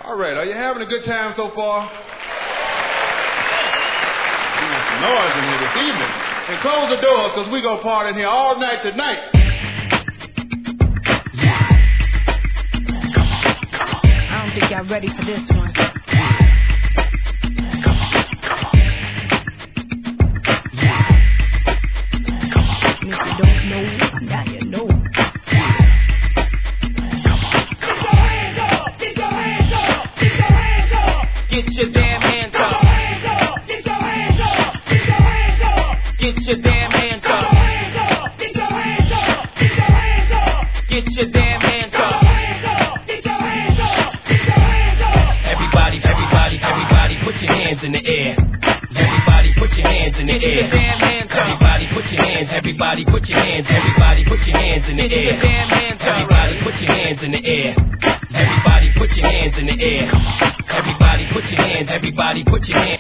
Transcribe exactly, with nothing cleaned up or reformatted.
All right, are you having a good time so far? There's some noise in here this evening. And close the doors, because we're going to party in here all night tonight. I don't think y'all ready for this one. And if you don't know, now you know. Get your damn hands up. Get your hands up. Get your hands up. Get your damn hands up. Get your hands up. Get your hands up. Get your damn hands up. Get your hands up. Get your hands up. Everybody, everybody, everybody, put your hands in the air. Everybody, put your hands in the air. Everybody, put your hands. Everybody, put your hands. Everybody, put your hands in the air. Everybody, put your hands in the air. Everybody, put your hands in the air. Everybody put your hands, everybody put your hands.